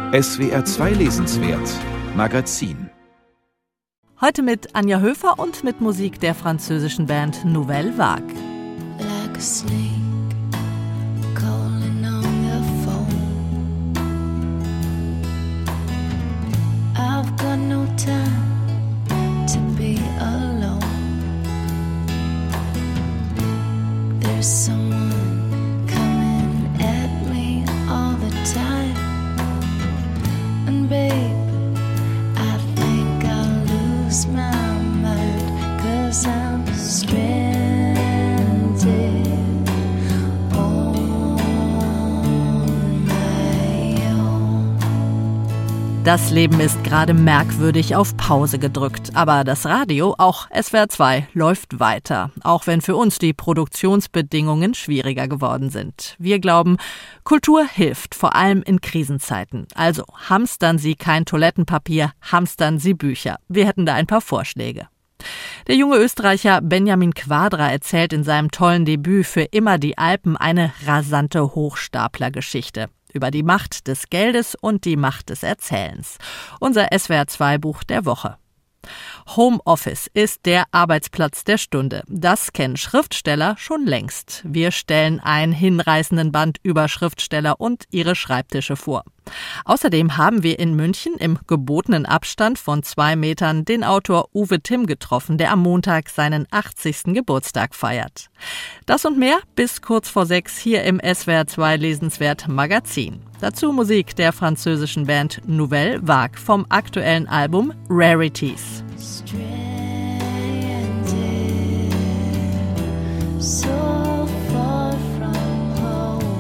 SWR 2 Lesenswert Magazin. Heute mit Anja Höfer und mit Musik der französischen Band Nouvelle Vague. Like a snake calling on your phone. I've got no time to be alone. There's someone coming at me all the time. And babe, I think I'll lose my mind, 'cause I'm stranded on my own. Das Leben ist gerade merkwürdig auf Pause gedrückt, aber das Radio, auch SWR 2, läuft weiter, auch wenn für uns die Produktionsbedingungen schwieriger geworden sind. Wir glauben, Kultur hilft, vor allem in Krisenzeiten. Also hamstern Sie kein Toilettenpapier, hamstern Sie Bücher. Wir hätten da ein paar Vorschläge. Der junge Österreicher Benjamin Quadra erzählt in seinem tollen Debüt Für immer die Alpen eine rasante Hochstaplergeschichte über die Macht des Geldes und die Macht des Erzählens. Unser SWR2-Buch der Woche. Homeoffice ist der Arbeitsplatz der Stunde. Das kennen Schriftsteller schon längst. Wir stellen einen hinreißenden Band über Schriftsteller und ihre Schreibtische vor. Außerdem haben wir in München im gebotenen Abstand von 2 Metern den Autor Uwe Timm getroffen, der am Montag seinen 80. Geburtstag feiert. Das und mehr bis kurz vor 6 hier im SWR 2 Lesenswert Magazin. Dazu Musik der französischen Band Nouvelle Vague vom aktuellen Album Rarities. So far from home.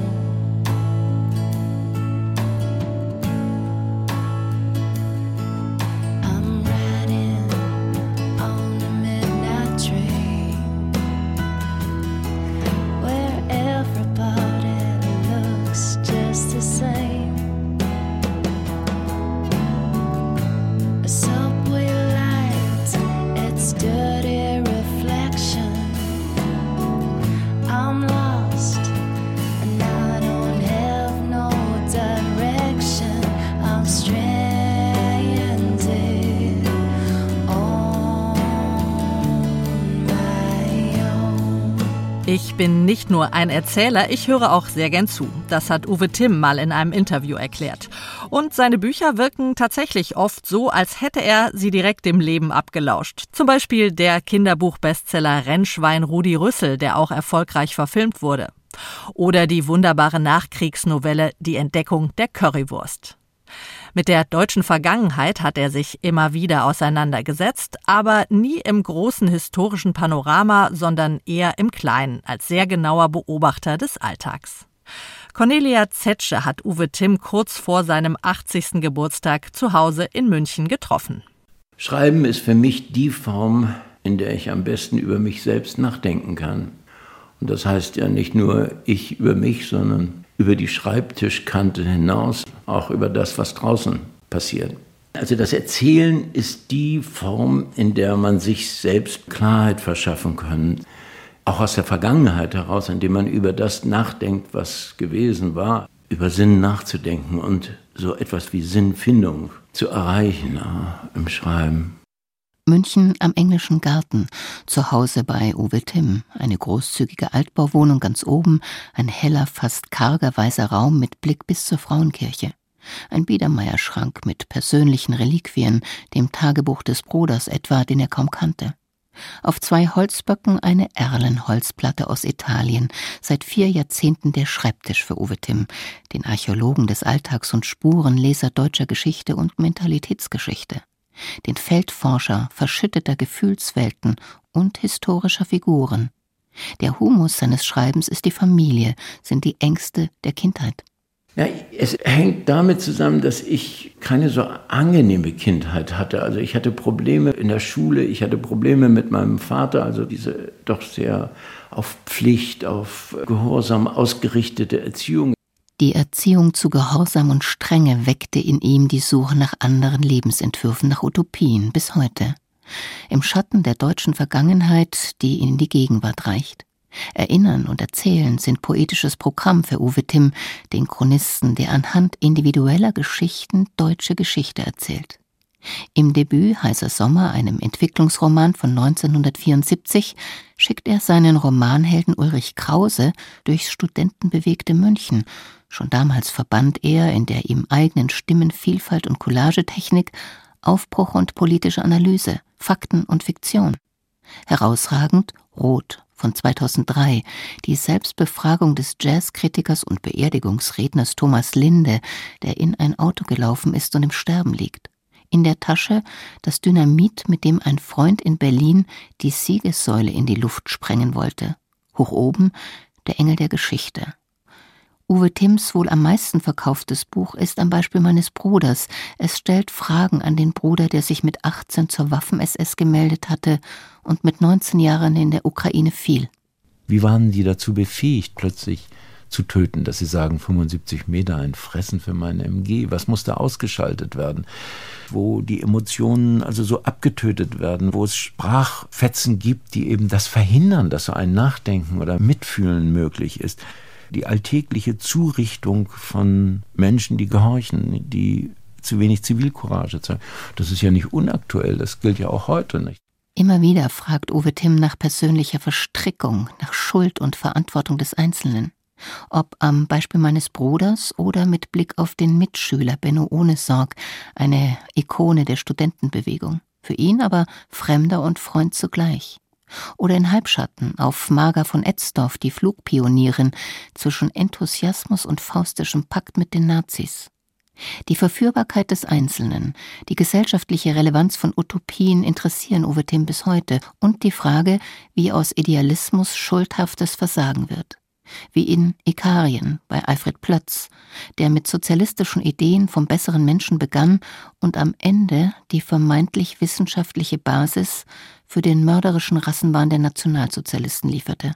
I'm riding on a midnight train where everybody looks just the same. A subway light, its dirty reflection. I'm lost and I don't have no direction. I'm stranded on my own. Ich bin nicht nur ein Erzähler, ich höre auch sehr gern zu. Das hat Uwe Timm mal in einem Interview erklärt. Und seine Bücher wirken tatsächlich oft so, als hätte er sie direkt dem Leben abgelauscht. Zum Beispiel der Kinderbuch-Bestseller Rennschwein Rudi Rüssel, der auch erfolgreich verfilmt wurde. Oder die wunderbare Nachkriegsnovelle Die Entdeckung der Currywurst. Mit der deutschen Vergangenheit hat er sich immer wieder auseinandergesetzt, aber nie im großen historischen Panorama, sondern eher im Kleinen, als sehr genauer Beobachter des Alltags. Cornelia Zetsche hat Uwe Timm kurz vor seinem 80. Geburtstag zu Hause in München getroffen. Schreiben ist für mich die Form, in der ich am besten über mich selbst nachdenken kann. Und das heißt ja nicht nur ich über mich, sondern über die Schreibtischkante hinaus, auch über das, was draußen passiert. Also das Erzählen ist die Form, in der man sich selbst Klarheit verschaffen kann. Auch aus der Vergangenheit heraus, indem man über das nachdenkt, was gewesen war, über Sinn nachzudenken und so etwas wie Sinnfindung zu erreichen im Schreiben. München am Englischen Garten, zu Hause bei Uwe Timm. Eine großzügige Altbauwohnung ganz oben, ein heller, fast karger weißer Raum mit Blick bis zur Frauenkirche. Ein Biedermeierschrank mit persönlichen Reliquien, dem Tagebuch des Bruders etwa, den er kaum kannte. Auf 2 Holzböcken eine Erlenholzplatte aus Italien, seit 4 Jahrzehnten der Schreibtisch für Uwe Timm, den Archäologen des Alltags und Spurenleser deutscher Geschichte und Mentalitätsgeschichte, den Feldforscher verschütteter Gefühlswelten und historischer Figuren. Der Humus seines Schreibens ist die Familie, sind die Ängste der Kindheit. Ja, es hängt damit zusammen, dass ich keine so angenehme Kindheit hatte. Also ich hatte Probleme in der Schule, ich hatte Probleme mit meinem Vater, also diese doch sehr auf Pflicht, auf Gehorsam ausgerichtete Erziehung. Die Erziehung zu Gehorsam und Strenge weckte in ihm die Suche nach anderen Lebensentwürfen, nach Utopien bis heute. Im Schatten der deutschen Vergangenheit, die in die Gegenwart reicht. Erinnern und Erzählen sind poetisches Programm für Uwe Timm, den Chronisten, der anhand individueller Geschichten deutsche Geschichte erzählt. Im Debüt Heißer Sommer, einem Entwicklungsroman von 1974, schickt er seinen Romanhelden Ulrich Krause durchs studentenbewegte München. Schon damals verband er in der ihm eigenen Stimmenvielfalt und Collagetechnik Aufbruch und politische Analyse, Fakten und Fiktion. Herausragend Rot von 2003, die Selbstbefragung des Jazzkritikers und Beerdigungsredners Thomas Linde, der in ein Auto gelaufen ist und im Sterben liegt. In der Tasche das Dynamit, mit dem ein Freund in Berlin die Siegessäule in die Luft sprengen wollte. Hoch oben der Engel der Geschichte. Uwe Timms wohl am meisten verkauftes Buch ist am Beispiel meines Bruders. Es stellt Fragen an den Bruder, der sich mit 18 zur Waffen-SS gemeldet hatte und mit 19 Jahren in der Ukraine fiel. Wie waren die dazu befähigt, plötzlich zu töten, dass sie sagen, 75 Meter ein Fressen für meine MG? Was musste ausgeschaltet werden? Wo die Emotionen also so abgetötet werden, wo es Sprachfetzen gibt, die eben das verhindern, dass so ein Nachdenken oder Mitfühlen möglich ist. Die alltägliche Zurichtung von Menschen, die gehorchen, die zu wenig Zivilcourage zeigen. Das ist ja nicht unaktuell, das gilt ja auch heute nicht. Immer wieder fragt Uwe Timm nach persönlicher Verstrickung, nach Schuld und Verantwortung des Einzelnen. Ob am Beispiel meines Bruders oder mit Blick auf den Mitschüler Benno Ohnesorg, eine Ikone der Studentenbewegung. Für ihn aber Fremder und Freund zugleich. Oder in Halbschatten auf Marga von Etzdorf, die Flugpionierin, zwischen Enthusiasmus und faustischem Pakt mit den Nazis. Die Verführbarkeit des Einzelnen, die gesellschaftliche Relevanz von Utopien interessieren Uwe Timm bis heute und die Frage, wie aus Idealismus schuldhaftes Versagen wird. Wie in Ikarien bei Alfred Plötz, der mit sozialistischen Ideen vom besseren Menschen begann und am Ende die vermeintlich wissenschaftliche Basis für den mörderischen Rassenwahn der Nationalsozialisten lieferte.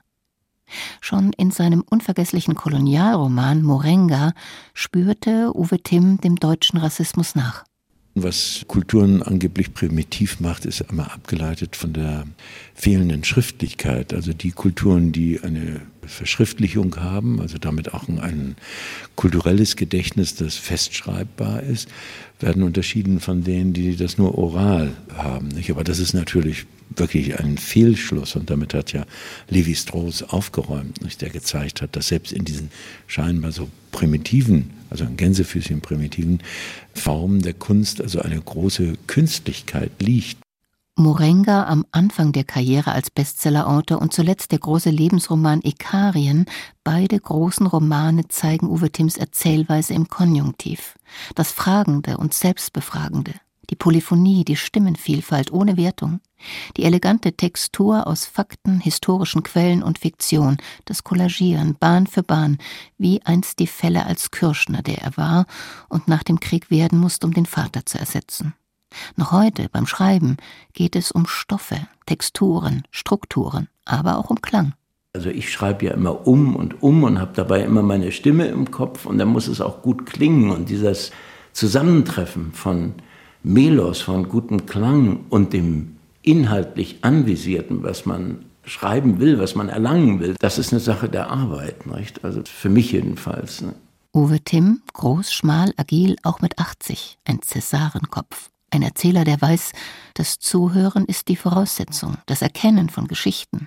Schon in seinem unvergesslichen Kolonialroman Morenga spürte Uwe Timm dem deutschen Rassismus nach. Was Kulturen angeblich primitiv macht, ist immer abgeleitet von der fehlenden Schriftlichkeit. Also die Kulturen, die eine Verschriftlichung haben, also damit auch ein kulturelles Gedächtnis, das festschreibbar ist, werden unterschieden von denen, die das nur oral haben. Nicht? Aber das ist natürlich wirklich ein Fehlschluss und damit hat ja Lévi-Strauss aufgeräumt, nicht? Der gezeigt hat, dass selbst in diesen scheinbar so primitiven, also in Gänsefüßchen primitiven Formen der Kunst also eine große Künstlichkeit liegt. Morenga am Anfang der Karriere als Bestsellerautor und zuletzt der große Lebensroman Ikarien, beide großen Romane zeigen Uwe Timms Erzählweise im Konjunktiv. Das Fragende und Selbstbefragende, die Polyphonie, die Stimmenvielfalt ohne Wertung, die elegante Textur aus Fakten, historischen Quellen und Fiktion, das Kollagieren Bahn für Bahn, wie einst die Fälle als Kürschner, der er war und nach dem Krieg werden musste, um den Vater zu ersetzen. Noch heute beim Schreiben geht es um Stoffe, Texturen, Strukturen, aber auch um Klang. Also ich schreibe ja immer und habe dabei immer meine Stimme im Kopf und dann muss es auch gut klingen. Und dieses Zusammentreffen von Melos, von gutem Klang und dem inhaltlich Anvisierten, was man schreiben will, was man erlangen will, das ist eine Sache der Arbeit, nicht? Also für mich jedenfalls. Ne? Uwe Timm, groß, schmal, agil, auch mit 80, ein Cäsarenkopf. Ein Erzähler, der weiß, das Zuhören ist die Voraussetzung, das Erkennen von Geschichten.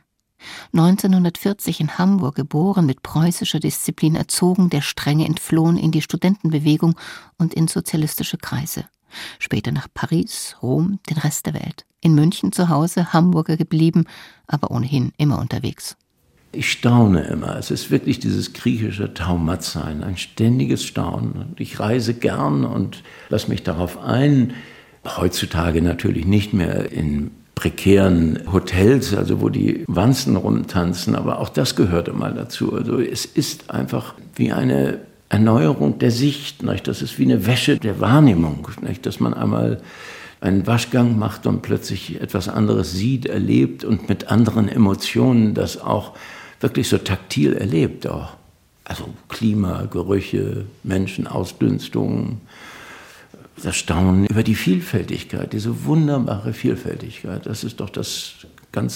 1940 in Hamburg geboren, mit preußischer Disziplin erzogen, der Strenge entflohen in die Studentenbewegung und in sozialistische Kreise. Später nach Paris, Rom, den Rest der Welt. In München zu Hause, Hamburger geblieben, aber ohnehin immer unterwegs. Ich staune immer. Es ist wirklich dieses griechische Taumatsein, ein ständiges Staunen. Ich reise gern und lasse mich darauf ein. Heutzutage natürlich nicht mehr in prekären Hotels, also wo die Wanzen rumtanzen, aber auch das gehört immer dazu. Also es ist einfach wie eine Erneuerung der Sicht, nicht? Das ist wie eine Wäsche der Wahrnehmung, nicht? Dass man einmal einen Waschgang macht und plötzlich etwas anderes sieht, erlebt und mit anderen Emotionen das auch wirklich so taktil erlebt. Auch. Also Klima, Gerüche, Menschen, Ausdünstungen, das Staunen über die Vielfältigkeit, diese wunderbare Vielfältigkeit. Das ist doch das ganz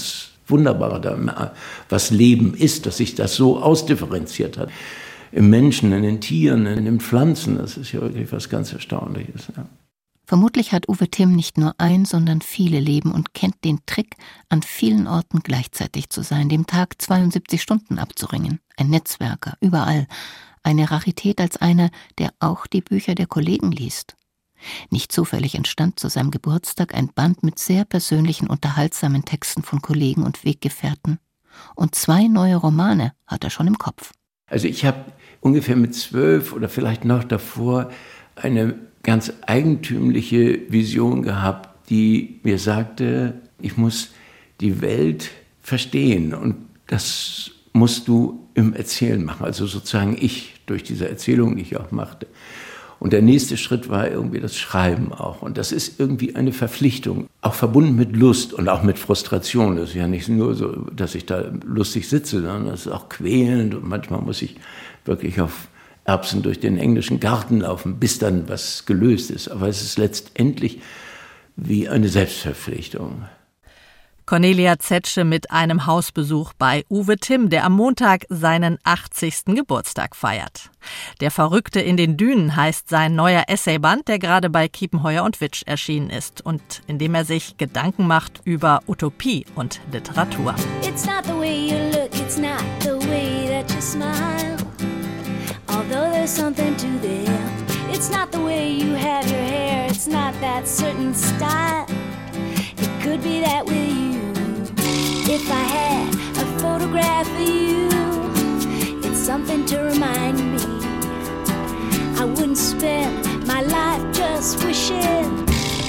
Wunderbare, was Leben ist, dass sich das so ausdifferenziert hat. Im Menschen, in den Tieren, in den Pflanzen, das ist ja wirklich was ganz Erstaunliches. Ja. Vermutlich hat Uwe Timm nicht nur ein, sondern viele Leben und kennt den Trick, an vielen Orten gleichzeitig zu sein, dem Tag 72 Stunden abzuringen. Ein Netzwerker, überall. Eine Rarität als einer, der auch die Bücher der Kollegen liest. Nicht zufällig entstand zu seinem Geburtstag ein Band mit sehr persönlichen, unterhaltsamen Texten von Kollegen und Weggefährten. Und 2 neue Romane hat er schon im Kopf. Also ich habe ungefähr mit 12 oder vielleicht noch davor eine ganz eigentümliche Vision gehabt, die mir sagte, ich muss die Welt verstehen und das musst du im Erzählen machen. Also sozusagen ich durch diese Erzählung, die ich auch machte. Und der nächste Schritt war irgendwie das Schreiben auch. Und das ist irgendwie eine Verpflichtung, auch verbunden mit Lust und auch mit Frustration. Das ist ja nicht nur so, dass ich da lustig sitze, sondern das ist auch quälend. Und manchmal muss ich wirklich auf Erbsen durch den englischen Garten laufen, bis dann was gelöst ist. Aber es ist letztendlich wie eine Selbstverpflichtung. Cornelia Zetsche mit einem Hausbesuch bei Uwe Timm, der am Montag seinen 80. Geburtstag feiert. Der Verrückte in den Dünen heißt sein neuer Essayband, der gerade bei Kiepenheuer und Witsch erschienen ist und in dem er sich Gedanken macht über Utopie und Literatur. It's not the way you look, it's not the way that you smile. Although there's something to them. It's not the way you have your hair, it's not that certain style. It could be that with you. If I had a photograph of you, it's something to remind me. I wouldn't spend my life just wishing.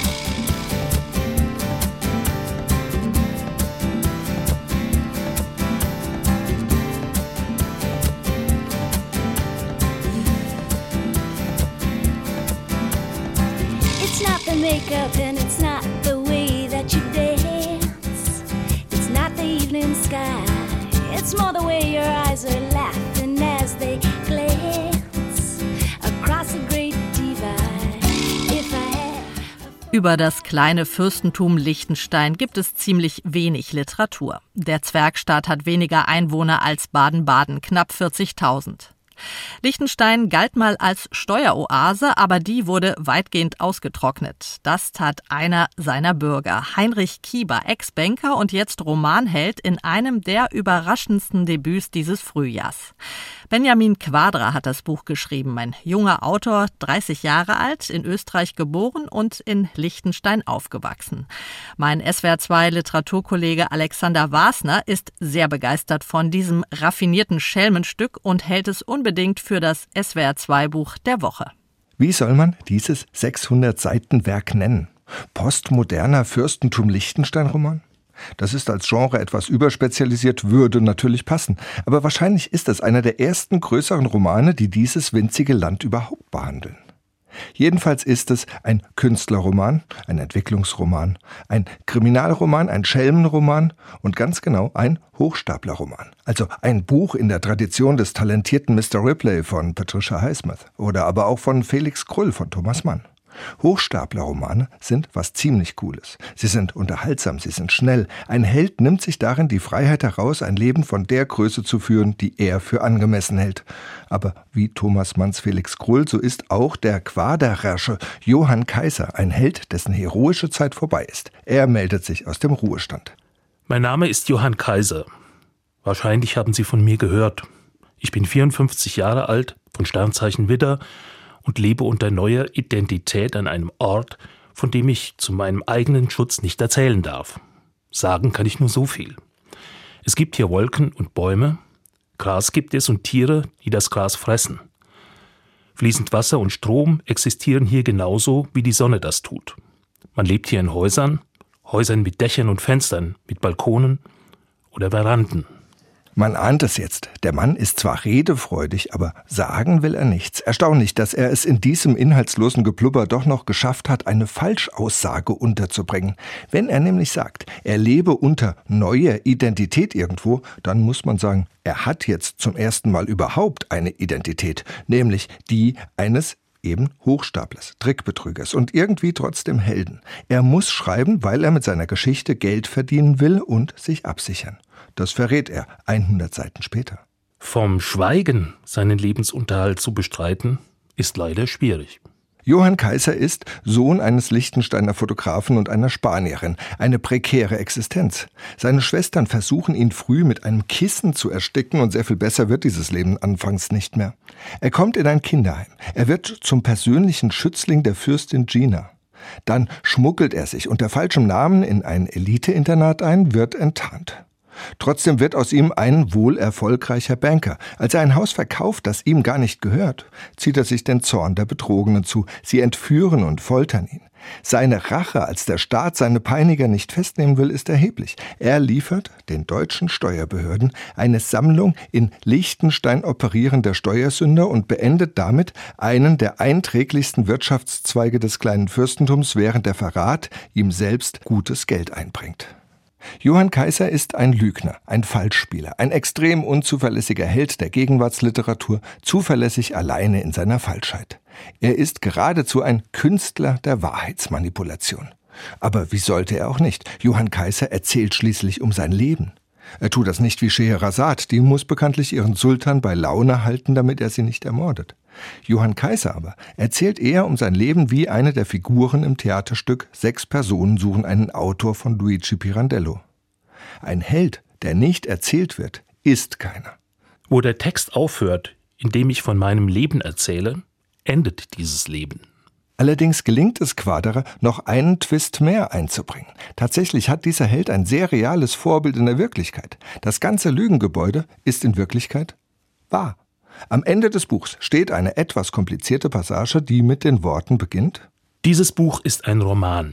It's not the makeup and it's not the way that you dance. It's not the evening sky. It's more the way your eyes are laughing as they glance across a great divide. If I had Über das kleine Fürstentum Liechtenstein gibt es ziemlich wenig Literatur. Der Zwergstaat hat weniger Einwohner als Baden-Baden, knapp 40.000. Liechtenstein galt mal als Steueroase, aber die wurde weitgehend ausgetrocknet. Das tat einer seiner Bürger, Heinrich Kieber, Ex-Banker und jetzt Romanheld in einem der überraschendsten Debüts dieses Frühjahrs. Benjamin Quadra hat das Buch geschrieben, ein junger Autor, 30 Jahre alt, in Österreich geboren und in Liechtenstein aufgewachsen. Mein SWR2-Literaturkollege Alexander Wasner ist sehr begeistert von diesem raffinierten Schelmenstück und hält es unbedingt für das SWR2-Buch der Woche. Wie soll man dieses 600-Seiten-Werk nennen? Postmoderner Fürstentum-Liechtenstein-Roman? Das ist als Genre etwas überspezialisiert, würde natürlich passen. Aber wahrscheinlich ist es einer der ersten größeren Romane, die dieses winzige Land überhaupt behandeln. Jedenfalls ist es ein Künstlerroman, ein Entwicklungsroman, ein Kriminalroman, ein Schelmenroman und ganz genau ein Hochstaplerroman. Also ein Buch in der Tradition des talentierten Mr. Ripley von Patricia Highsmith oder aber auch von Felix Krull von Thomas Mann. Hochstaplerromane sind was ziemlich Cooles. Sie sind unterhaltsam, sie sind schnell. Ein Held nimmt sich darin die Freiheit heraus, ein Leben von der Größe zu führen, die er für angemessen hält. Aber wie Thomas Manns Felix Krull, so ist auch der Quaderrärsche Johann Kaiser ein Held, dessen heroische Zeit vorbei ist. Er meldet sich aus dem Ruhestand. Mein Name ist Johann Kaiser. Wahrscheinlich haben Sie von mir gehört. Ich bin 54 Jahre alt, von Sternzeichen Widder, und lebe unter neuer Identität an einem Ort, von dem ich zu meinem eigenen Schutz nicht erzählen darf. Sagen kann ich nur so viel. Es gibt hier Wolken und Bäume, Gras gibt es und Tiere, die das Gras fressen. Fließend Wasser und Strom existieren hier genauso, wie die Sonne das tut. Man lebt hier in Häusern mit Dächern und Fenstern, mit Balkonen oder Veranden. Man ahnt es jetzt. Der Mann ist zwar redefreudig, aber sagen will er nichts. Erstaunlich, dass er es in diesem inhaltslosen Geplubber doch noch geschafft hat, eine Falschaussage unterzubringen. Wenn er nämlich sagt, er lebe unter neuer Identität irgendwo, dann muss man sagen, er hat jetzt zum ersten Mal überhaupt eine Identität, nämlich die eines eben Hochstaplers, Trickbetrügers und irgendwie trotzdem Helden. Er muss schreiben, weil er mit seiner Geschichte Geld verdienen will und sich absichern. Das verrät er 100 Seiten später. Vom Schweigen seinen Lebensunterhalt zu bestreiten, ist leider schwierig. Johann Kaiser ist Sohn eines Liechtensteiner Fotografen und einer Spanierin. Eine prekäre Existenz. Seine Schwestern versuchen ihn früh mit einem Kissen zu ersticken und sehr viel besser wird dieses Leben anfangs nicht mehr. Er kommt in ein Kinderheim. Er wird zum persönlichen Schützling der Fürstin Gina. Dann schmuggelt er sich unter falschem Namen in ein Elite-Internat ein, wird enttarnt. Trotzdem wird aus ihm ein wohl erfolgreicher Banker. Als er ein Haus verkauft, das ihm gar nicht gehört, zieht er sich den Zorn der Betrogenen zu. Sie entführen und foltern ihn. Seine Rache, als der Staat seine Peiniger nicht festnehmen will, ist erheblich. Er liefert den deutschen Steuerbehörden eine Sammlung in Liechtenstein operierender Steuersünder und beendet damit einen der einträglichsten Wirtschaftszweige des kleinen Fürstentums, während der Verrat ihm selbst gutes Geld einbringt. Johann Kaiser ist ein Lügner, ein Falschspieler, ein extrem unzuverlässiger Held der Gegenwartsliteratur, zuverlässig alleine in seiner Falschheit. Er ist geradezu ein Künstler der Wahrheitsmanipulation. Aber wie sollte er auch nicht? Johann Kaiser erzählt schließlich um sein Leben. Er tut das nicht wie Scheherazade, die muss bekanntlich ihren Sultan bei Laune halten, damit er sie nicht ermordet. Johann Kaiser aber erzählt eher um sein Leben wie eine der Figuren im Theaterstück 6 Personen suchen einen Autor von Luigi Pirandello. Ein Held, der nicht erzählt wird, ist keiner. Wo der Text aufhört, indem ich von meinem Leben erzähle, endet dieses Leben. Allerdings gelingt es Quaderer, noch einen Twist mehr einzubringen. Tatsächlich hat dieser Held ein sehr reales Vorbild in der Wirklichkeit. Das ganze Lügengebäude ist in Wirklichkeit wahr. Am Ende des Buchs steht eine etwas komplizierte Passage, die mit den Worten beginnt: Dieses Buch ist ein Roman.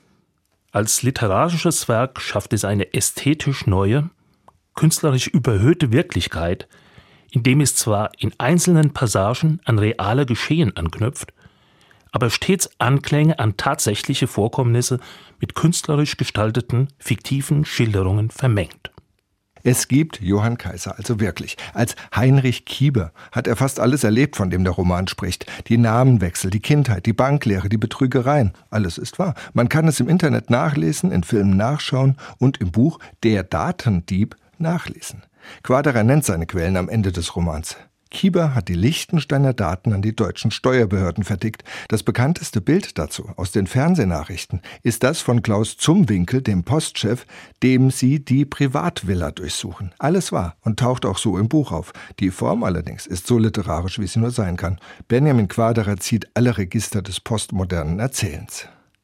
Als literarisches Werk schafft es eine ästhetisch neue, künstlerisch überhöhte Wirklichkeit, indem es zwar in einzelnen Passagen an reale Geschehen anknüpft, aber stets Anklänge an tatsächliche Vorkommnisse mit künstlerisch gestalteten, fiktiven Schilderungen vermengt. Es gibt Johann Kaiser also wirklich. Als Heinrich Kieber hat er fast alles erlebt, von dem der Roman spricht. Die Namenwechsel, die Kindheit, die Banklehre, die Betrügereien. Alles ist wahr. Man kann es im Internet nachlesen, in Filmen nachschauen und im Buch Der Datendieb nachlesen. Quaderer nennt seine Quellen am Ende des Romans. Kieber hat die Liechtensteiner Daten an die deutschen Steuerbehörden vertickt. Das bekannteste Bild dazu aus den Fernsehnachrichten ist das von Klaus Zumwinkel, dem Postchef, dem sie die Privatvilla durchsuchen. Alles wahr und taucht auch so im Buch auf. Die Form allerdings ist so literarisch, wie sie nur sein kann. Benjamin Quaderer zieht alle Register des postmodernen Erzählens.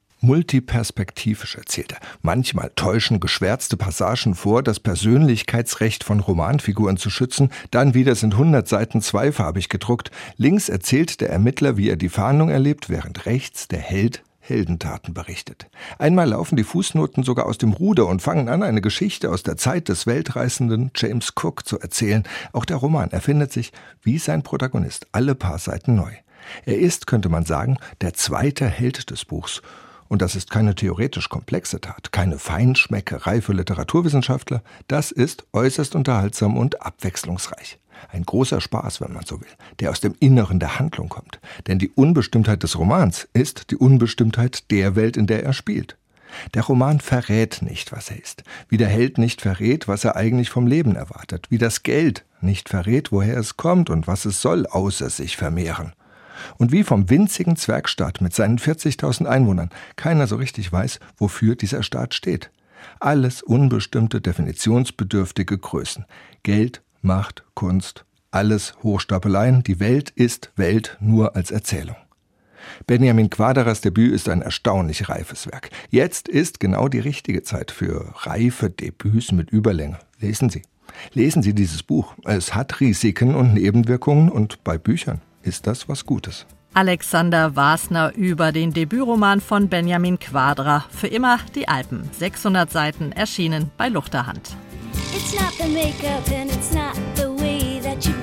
Multiperspektivisch erzählt er. Manchmal täuschen geschwärzte Passagen vor, das Persönlichkeitsrecht von Romanfiguren zu schützen. Dann wieder sind 100 Seiten zweifarbig gedruckt. Links erzählt der Ermittler, wie er die Fahndung erlebt, während rechts der Held Heldentaten berichtet. Einmal laufen die Fußnoten sogar aus dem Ruder und fangen an, eine Geschichte aus der Zeit des weltreisenden James Cook zu erzählen. Auch der Roman erfindet sich, wie sein Protagonist, alle paar Seiten neu. Er ist, könnte man sagen, der zweite Held des Buchs. Und das ist keine theoretisch komplexe Tat, keine Feinschmeckerei für Literaturwissenschaftler. Das ist äußerst unterhaltsam und abwechslungsreich. Ein großer Spaß, wenn man so will, der aus dem Inneren der Handlung kommt. Denn die Unbestimmtheit des Romans ist die Unbestimmtheit der Welt, in der er spielt. Der Roman verrät nicht, was er ist. Wie der Held nicht verrät, was er eigentlich vom Leben erwartet. Wie das Geld nicht verrät, woher es kommt und was es soll, außer sich vermehren. Und wie vom winzigen Zwergstaat mit seinen 40.000 Einwohnern keiner so richtig weiß, wofür dieser Staat steht. Alles unbestimmte, definitionsbedürftige Größen. Geld, Macht, Kunst, alles Hochstapeleien. Die Welt ist Welt nur als Erzählung. Benjamin Quaderers Debüt ist ein erstaunlich reifes Werk. Jetzt ist genau die richtige Zeit für reife Debüts mit Überlänge. Lesen Sie. Lesen Sie dieses Buch. Es hat Risiken und Nebenwirkungen und bei Büchern ist das was Gutes. Alexander Wasner über den Debütroman von Benjamin Quaderer. Für immer die Alpen. 600 Seiten, erschienen bei Luchterhand. It's not the makeup and it's not the way that you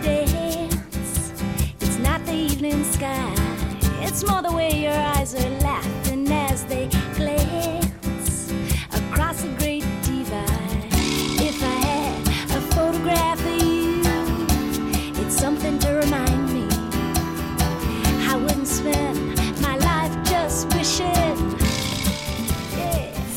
dance. It's not the evening sky. It's more the way your eyes are laughing as they glance across a great divide. If I had a photograph of you, it's something to remind me I wouldn't spend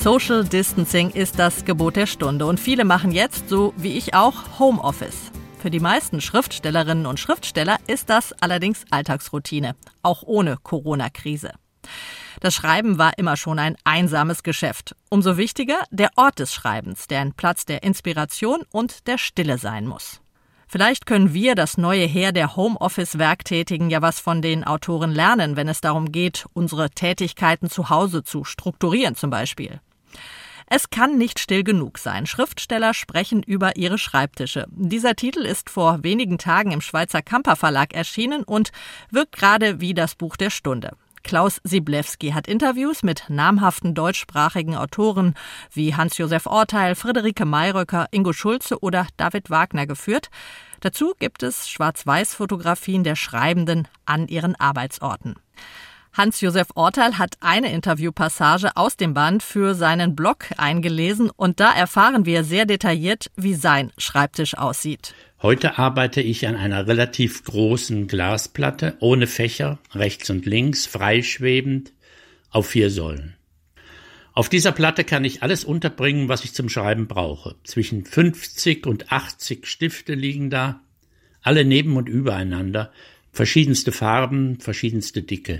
Social Distancing ist das Gebot der Stunde und viele machen jetzt, so wie ich auch, Homeoffice. Für die meisten Schriftstellerinnen und Schriftsteller ist das allerdings Alltagsroutine, auch ohne Corona-Krise. Das Schreiben war immer schon ein einsames Geschäft. Umso wichtiger der Ort des Schreibens, der ein Platz der Inspiration und der Stille sein muss. Vielleicht können wir, das neue Heer der Homeoffice-Werktätigen, ja was von den Autoren lernen, wenn es darum geht, unsere Tätigkeiten zu Hause zu strukturieren zum Beispiel. Es kann nicht still genug sein. Schriftsteller sprechen über ihre Schreibtische. Dieser Titel ist vor wenigen Tagen im Schweizer Kamper Verlag erschienen und wirkt gerade wie das Buch der Stunde. Klaus Siblewski hat Interviews mit namhaften deutschsprachigen Autoren wie Hans-Josef Orteil, Friederike Mayröcker, Ingo Schulze oder David Wagner geführt. Dazu gibt es Schwarz-Weiß-Fotografien der Schreibenden an ihren Arbeitsorten. Hans-Josef Orteil hat eine Interviewpassage aus dem Band für seinen Blog eingelesen und da erfahren wir sehr detailliert, wie sein Schreibtisch aussieht. Heute arbeite ich an einer relativ großen Glasplatte, ohne Fächer, rechts und links, freischwebend, auf 4 Säulen. Auf dieser Platte kann ich alles unterbringen, was ich zum Schreiben brauche. Zwischen 50 und 80 Stifte liegen da, alle neben und übereinander, verschiedenste Farben, verschiedenste Dicke.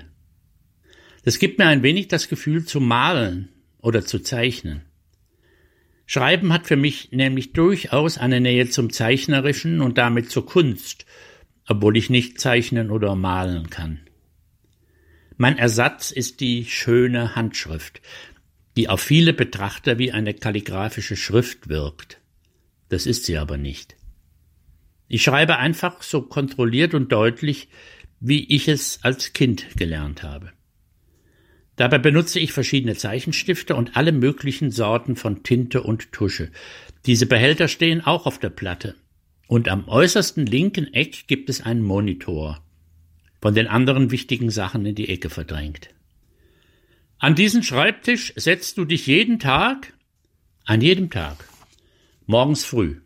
Das gibt mir ein wenig das Gefühl zu malen oder zu zeichnen. Schreiben hat für mich nämlich durchaus eine Nähe zum Zeichnerischen und damit zur Kunst, obwohl ich nicht zeichnen oder malen kann. Mein Ersatz ist die schöne Handschrift, die auf viele Betrachter wie eine kalligraphische Schrift wirkt. Das ist sie aber nicht. Ich schreibe einfach so kontrolliert und deutlich, wie ich es als Kind gelernt habe. Dabei benutze ich verschiedene Zeichenstifte und alle möglichen Sorten von Tinte und Tusche. Diese Behälter stehen auch auf der Platte. Und am äußersten linken Eck gibt es einen Monitor, von den anderen wichtigen Sachen in die Ecke verdrängt. An diesen Schreibtisch setzt du dich jeden Tag? An jedem Tag. Morgens früh.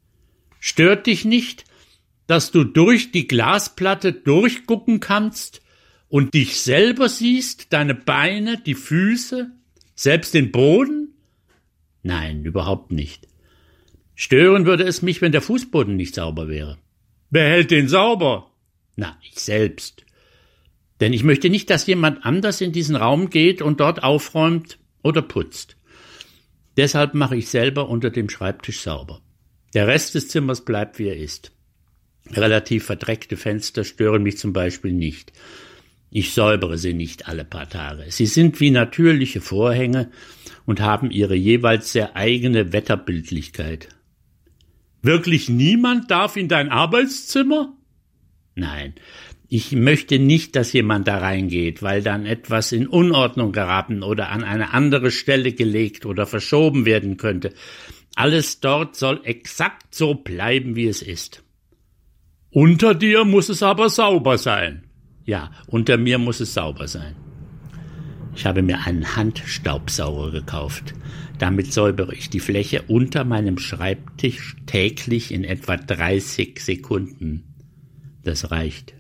Stört dich nicht, dass du durch die Glasplatte durchgucken kannst und dich selber siehst, deine Beine, die Füße, selbst den Boden? Nein, überhaupt nicht. Stören würde es mich, wenn der Fußboden nicht sauber wäre. Wer hält den sauber? Na, ich selbst. Denn ich möchte nicht, dass jemand anders in diesen Raum geht und dort aufräumt oder putzt. Deshalb mache ich selber unter dem Schreibtisch sauber. Der Rest des Zimmers bleibt, wie er ist. Relativ verdreckte Fenster stören mich zum Beispiel nicht. Ich säubere sie nicht alle paar Tage. Sie sind wie natürliche Vorhänge und haben ihre jeweils sehr eigene Wetterbildlichkeit. Wirklich niemand darf in dein Arbeitszimmer? Nein, ich möchte nicht, dass jemand da reingeht, weil dann etwas in Unordnung geraten oder an eine andere Stelle gelegt oder verschoben werden könnte. Alles dort soll exakt so bleiben, wie es ist. Unter dir muss es aber sauber sein. Ja, unter mir muss es sauber sein. Ich habe mir einen Handstaubsauger gekauft. Damit säubere ich die Fläche unter meinem Schreibtisch täglich in etwa 30 Sekunden. Das reicht.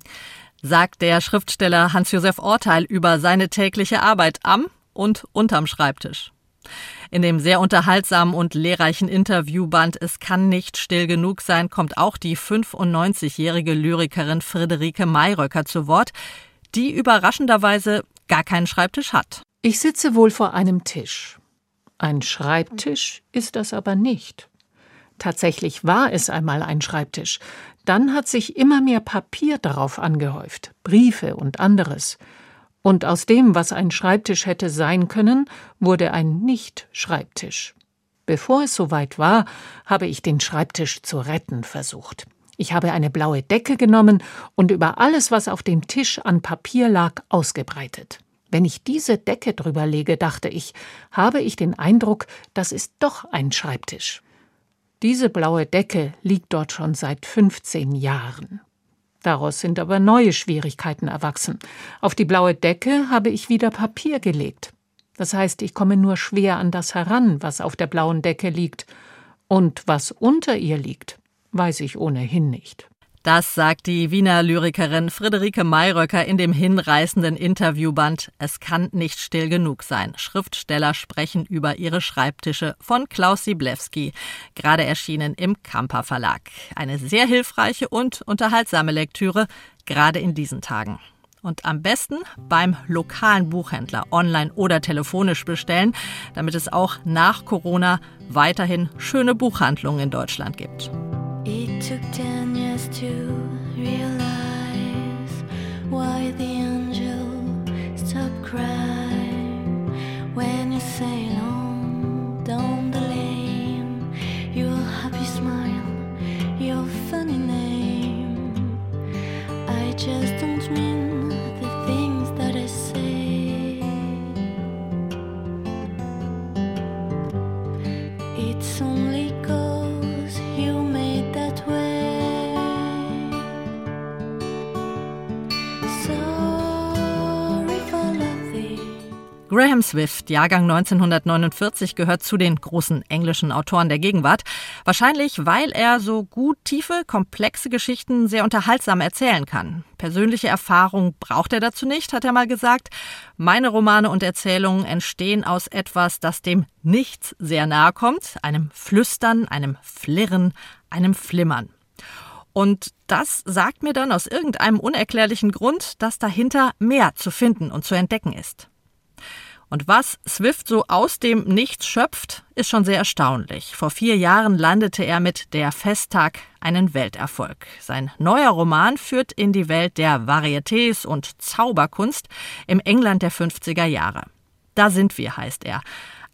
Sagt der Schriftsteller Hans-Josef Orteil über seine tägliche Arbeit am und unterm Schreibtisch. In dem sehr unterhaltsamen und lehrreichen Interviewband Es kann nicht still genug sein kommt auch die 95-jährige Lyrikerin Friederike Mayröcker zu Wort, die überraschenderweise gar keinen Schreibtisch hat. Ich sitze wohl vor einem Tisch. Ein Schreibtisch ist das aber nicht. Tatsächlich war es einmal ein Schreibtisch. Dann hat sich immer mehr Papier darauf angehäuft, Briefe und anderes. Und aus dem, was ein Schreibtisch hätte sein können, wurde ein Nicht-Schreibtisch. Bevor es soweit war, habe ich den Schreibtisch zu retten versucht. Ich habe eine blaue Decke genommen und über alles, was auf dem Tisch an Papier lag, ausgebreitet. Wenn ich diese Decke drüber lege, dachte ich, habe ich den Eindruck, das ist doch ein Schreibtisch. Diese blaue Decke liegt dort schon seit 15 Jahren. Daraus sind aber neue Schwierigkeiten erwachsen. Auf die blaue Decke habe ich wieder Papier gelegt. Das heißt, ich komme nur schwer an das heran, was auf der blauen Decke liegt. Und was unter ihr liegt, weiß ich ohnehin nicht. Das sagt die Wiener Lyrikerin Friederike Mayröcker in dem hinreißenden Interviewband »Es kann nicht still genug sein. Schriftsteller sprechen über ihre Schreibtische« von Klaus Siblewski, gerade erschienen im Kamper Verlag. Eine sehr hilfreiche und unterhaltsame Lektüre, gerade in diesen Tagen. Und am besten beim lokalen Buchhändler online oder telefonisch bestellen, damit es auch nach Corona weiterhin schöne Buchhandlungen in Deutschland gibt. It took 10 years to realize why the angel stopped crying when you sail on down the lane. Your happy smile, your funny name. I just don't mean the things that I say. It's only 'cause you made that way. Sorry for loving. Graham Swift, Jahrgang 1949, gehört zu den großen englischen Autoren der Gegenwart. Wahrscheinlich, weil er so gut tiefe, komplexe Geschichten sehr unterhaltsam erzählen kann. Persönliche Erfahrung braucht er dazu nicht, hat er mal gesagt. Meine Romane und Erzählungen entstehen aus etwas, das dem Nichts sehr nahe kommt. Einem Flüstern, einem Flirren, einem Flimmern. Und das sagt mir dann aus irgendeinem unerklärlichen Grund, dass dahinter mehr zu finden und zu entdecken ist. Und was Swift so aus dem Nichts schöpft, ist schon sehr erstaunlich. Vor 4 Jahren landete er mit Der Festtag einen Welterfolg. Sein neuer Roman führt in die Welt der Varietés und Zauberkunst im England der 50er Jahre. Da sind wir, heißt er.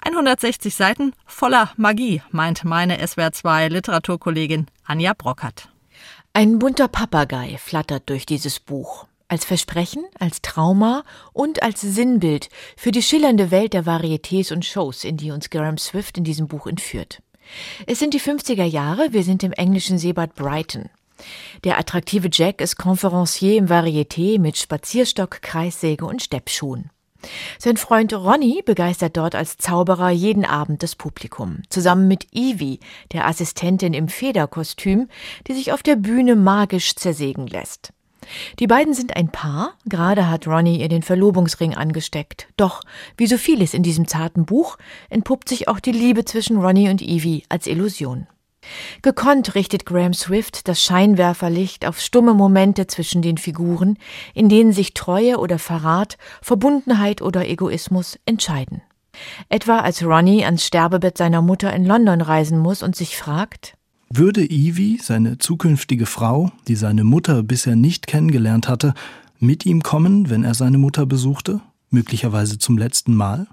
160 Seiten voller Magie, meint meine SWR2 Literaturkollegin Anja Brockert. Ein bunter Papagei flattert durch dieses Buch. Als Versprechen, als Trauma und als Sinnbild für die schillernde Welt der Varietés und Shows, in die uns Graham Swift in diesem Buch entführt. Es sind die 50er Jahre, wir sind im englischen Seebad Brighton. Der attraktive Jack ist Conferencier im Varieté mit Spazierstock, Kreissäge und Steppschuhen. Sein Freund Ronny begeistert dort als Zauberer jeden Abend das Publikum, zusammen mit Evie, der Assistentin im Federkostüm, die sich auf der Bühne magisch zersägen lässt. Die beiden sind ein Paar, gerade hat Ronny ihr den Verlobungsring angesteckt. Doch, wie so vieles in diesem zarten Buch, entpuppt sich auch die Liebe zwischen Ronny und Evie als Illusion. Gekonnt richtet Graham Swift das Scheinwerferlicht auf stumme Momente zwischen den Figuren, in denen sich Treue oder Verrat, Verbundenheit oder Egoismus entscheiden. Etwa als Ronny ans Sterbebett seiner Mutter in London reisen muss und sich fragt: Würde Evie, seine zukünftige Frau, die seine Mutter bisher nicht kennengelernt hatte, mit ihm kommen, wenn er seine Mutter besuchte, möglicherweise zum letzten Mal?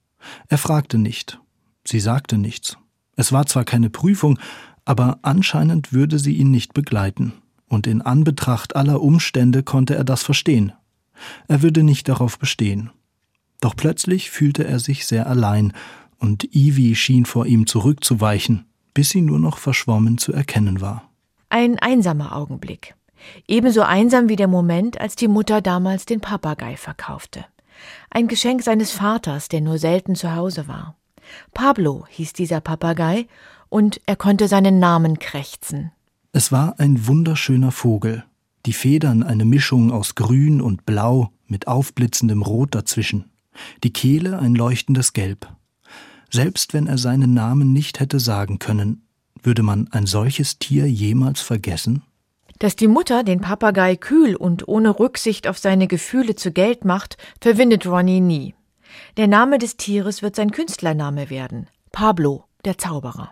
Er fragte nicht. Sie sagte nichts. Es war zwar keine Prüfung, aber anscheinend würde sie ihn nicht begleiten. Und in Anbetracht aller Umstände konnte er das verstehen. Er würde nicht darauf bestehen. Doch plötzlich fühlte er sich sehr allein, und Evie schien vor ihm zurückzuweichen, bis sie nur noch verschwommen zu erkennen war. Ein einsamer Augenblick. Ebenso einsam wie der Moment, als die Mutter damals den Papagei verkaufte. Ein Geschenk seines Vaters, der nur selten zu Hause war. Pablo hieß dieser Papagei, und er konnte seinen Namen krächzen. Es war ein wunderschöner Vogel. Die Federn eine Mischung aus Grün und Blau mit aufblitzendem Rot dazwischen. Die Kehle ein leuchtendes Gelb. Selbst wenn er seinen Namen nicht hätte sagen können, würde man ein solches Tier jemals vergessen? Dass die Mutter den Papagei kühl und ohne Rücksicht auf seine Gefühle zu Geld macht, verwindet Ronny nie. Der Name des Tieres wird sein Künstlername werden: Pablo, der Zauberer.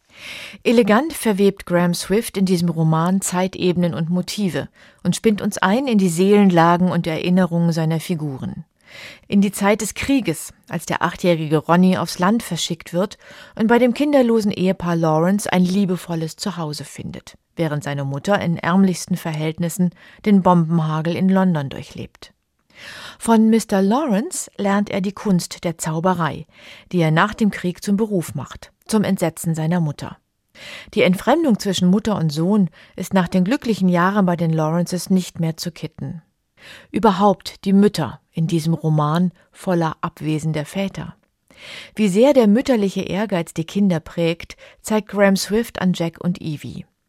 Elegant verwebt Graham Swift in diesem Roman Zeitebenen und Motive und spinnt uns ein in die Seelenlagen und Erinnerungen seiner Figuren. In die Zeit des Krieges, als der 8-jährige Ronny aufs Land verschickt wird und bei dem kinderlosen Ehepaar Lawrence ein liebevolles Zuhause findet, während seine Mutter in ärmlichsten Verhältnissen den Bombenhagel in London durchlebt. Von Mr. Lawrence lernt er die Kunst der Zauberei, die er nach dem Krieg zum Beruf macht, zum Entsetzen seiner Mutter. Die Entfremdung zwischen Mutter und Sohn ist nach den glücklichen Jahren bei den Lawrences nicht mehr zu kitten. Überhaupt die Mütter in diesem Roman voller abwesender Väter. Wie sehr der mütterliche Ehrgeiz die Kinder prägt, zeigt Graham Swift an Jack und Evie.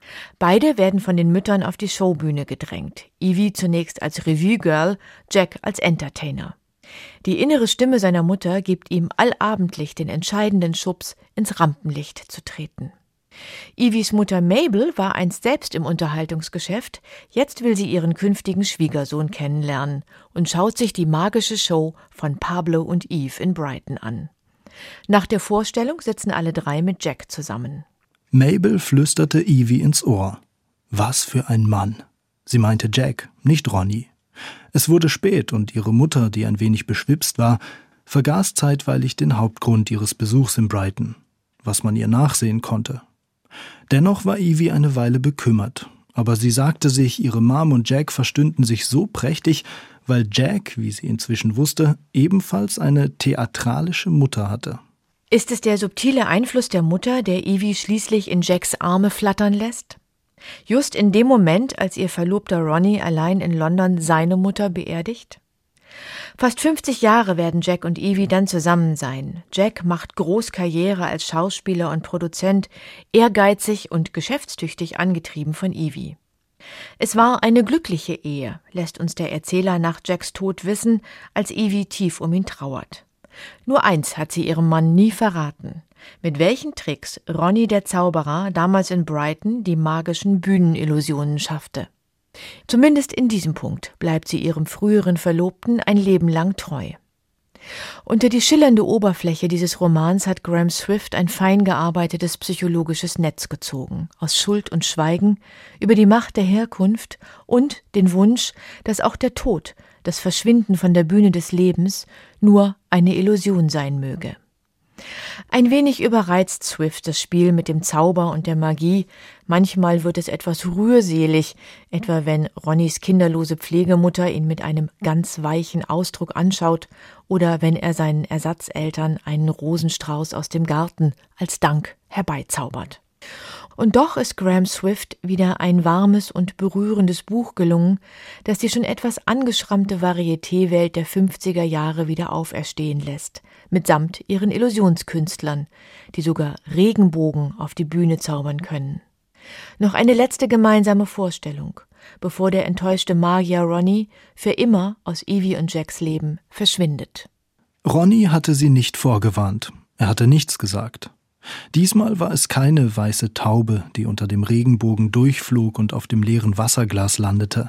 Beide werden von den Müttern auf die Showbühne gedrängt. Evie zunächst als Revue-Girl, Jack als Entertainer. Die innere Stimme seiner Mutter gibt ihm allabendlich den entscheidenden Schubs, ins Rampenlicht zu treten. Evies Mutter Mabel war einst selbst im Unterhaltungsgeschäft, jetzt will sie ihren künftigen Schwiegersohn kennenlernen und schaut sich die magische Show von Pablo und Eve in Brighton an. Nach der Vorstellung sitzen alle drei mit Jack zusammen. Mabel flüsterte Evie ins Ohr. Was für ein Mann. Sie meinte Jack, nicht Ronny. Es wurde spät und ihre Mutter, die ein wenig beschwipst war, vergaß zeitweilig den Hauptgrund ihres Besuchs in Brighton, was man ihr nachsehen konnte. Dennoch war Evie eine Weile bekümmert, aber sie sagte sich, ihre Mom und Jack verstünden sich so prächtig, weil Jack, wie sie inzwischen wusste, ebenfalls eine theatralische Mutter hatte. Ist es der subtile Einfluss der Mutter, der Evie schließlich in Jacks Arme flattern lässt? Just in dem Moment, als ihr Verlobter Ronny allein in London seine Mutter beerdigt? Fast 50 Jahre werden Jack und Evie dann zusammen sein. Jack macht Großkarriere als Schauspieler und Produzent, ehrgeizig und geschäftstüchtig angetrieben von Evie. Es war eine glückliche Ehe, lässt uns der Erzähler nach Jacks Tod wissen, als Evie tief um ihn trauert. Nur eins hat sie ihrem Mann nie verraten: mit welchen Tricks Ronny der Zauberer damals in Brighton die magischen Bühnenillusionen schaffte. Zumindest in diesem Punkt bleibt sie ihrem früheren Verlobten ein Leben lang treu. Unter die schillernde Oberfläche dieses Romans hat Graham Swift ein fein gearbeitetes psychologisches Netz gezogen, aus Schuld und Schweigen, über die Macht der Herkunft und den Wunsch, dass auch der Tod, das Verschwinden von der Bühne des Lebens, nur eine Illusion sein möge. Ein wenig überreizt Swift das Spiel mit dem Zauber und der Magie. Manchmal wird es etwas rührselig, etwa wenn Ronnys kinderlose Pflegemutter ihn mit einem ganz weichen Ausdruck anschaut oder wenn er seinen Ersatzeltern einen Rosenstrauß aus dem Garten als Dank herbeizaubert. Und doch ist Graham Swift wieder ein warmes und berührendes Buch gelungen, das die schon etwas angeschrammte Varieté-Welt der 50er Jahre wieder auferstehen lässt, mitsamt ihren Illusionskünstlern, die sogar Regenbogen auf die Bühne zaubern können. Noch eine letzte gemeinsame Vorstellung, bevor der enttäuschte Magier Ronny für immer aus Evie und Jacks Leben verschwindet. Ronny hatte sie nicht vorgewarnt. Er hatte nichts gesagt. Diesmal war es keine weiße Taube, die unter dem Regenbogen durchflog und auf dem leeren Wasserglas landete.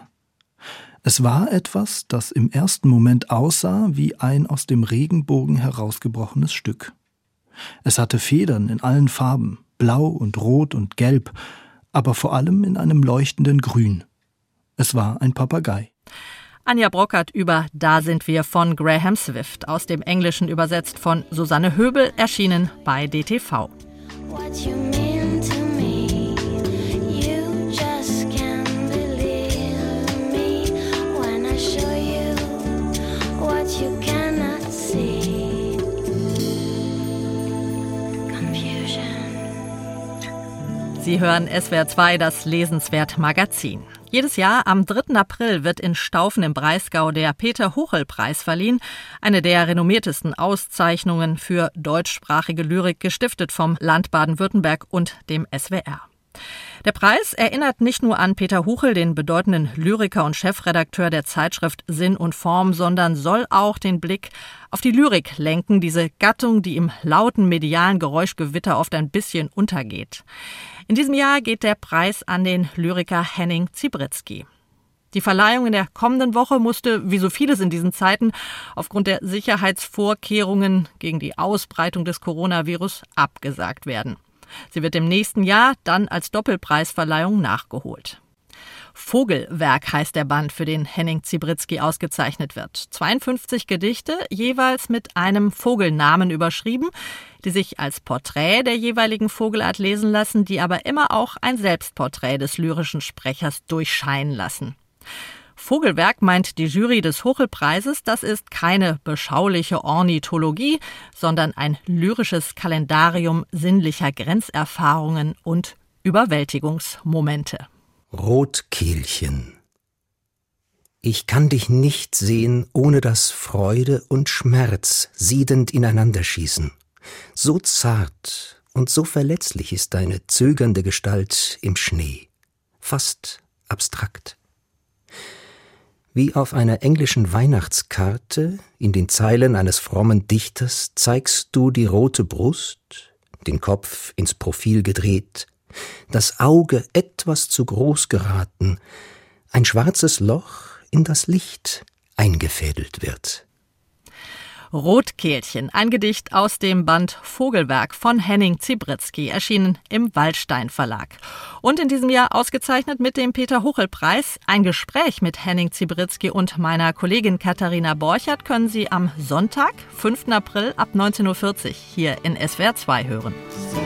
Es war etwas, das im ersten Moment aussah wie ein aus dem Regenbogen herausgebrochenes Stück. Es hatte Federn in allen Farben, blau und rot und gelb, aber vor allem in einem leuchtenden Grün. Es war ein Papagei. Anja Brockert über Da sind wir von Graham Swift, aus dem Englischen übersetzt von Susanne Höbel, erschienen bei DTV. Sie hören SWR 2, das Lesenswert-Magazin. Jedes Jahr am 3. April wird in Staufen im Breisgau der Peter-Huchel-Preis verliehen, eine der renommiertesten Auszeichnungen für deutschsprachige Lyrik, gestiftet vom Land Baden-Württemberg und dem SWR. Der Preis erinnert nicht nur an Peter Huchel, den bedeutenden Lyriker und Chefredakteur der Zeitschrift Sinn und Form, sondern soll auch den Blick auf die Lyrik lenken, diese Gattung, die im lauten medialen Geräuschgewitter oft ein bisschen untergeht. In diesem Jahr geht der Preis an den Lyriker Henning Zibritzky. Die Verleihung in der kommenden Woche musste, wie so vieles in diesen Zeiten, aufgrund der Sicherheitsvorkehrungen gegen die Ausbreitung des Coronavirus abgesagt werden. Sie wird im nächsten Jahr dann als Doppelpreisverleihung nachgeholt. Vogelwerk heißt der Band, für den Henning Zibritzky ausgezeichnet wird. 52 Gedichte, jeweils mit einem Vogelnamen überschrieben, die sich als Porträt der jeweiligen Vogelart lesen lassen, die aber immer auch ein Selbstporträt des lyrischen Sprechers durchscheinen lassen. Vogelwerk, meint die Jury des Huchel-Preises, das ist keine beschauliche Ornithologie, sondern ein lyrisches Kalendarium sinnlicher Grenzerfahrungen und Überwältigungsmomente. Rotkehlchen. Ich kann dich nicht sehen, ohne dass Freude und Schmerz siedend ineinander schießen. So zart, und so verletzlich ist deine zögernde Gestalt im Schnee, fast abstrakt. Wie auf einer englischen Weihnachtskarte, in den Zeilen eines frommen Dichters, zeigst du die rote Brust, den Kopf ins Profil gedreht, das Auge etwas zu groß geraten, ein schwarzes Loch, in das Licht eingefädelt wird. Rotkehlchen, ein Gedicht aus dem Band Vogelwerk von Henning Zibritzky, erschienen im Waldstein Verlag. Und in diesem Jahr ausgezeichnet mit dem Peter-Huchel-Preis. Ein Gespräch mit Henning Zibritzky und meiner Kollegin Katharina Borchert können Sie am Sonntag, 5. April ab 19.40 Uhr hier in SWR 2 hören.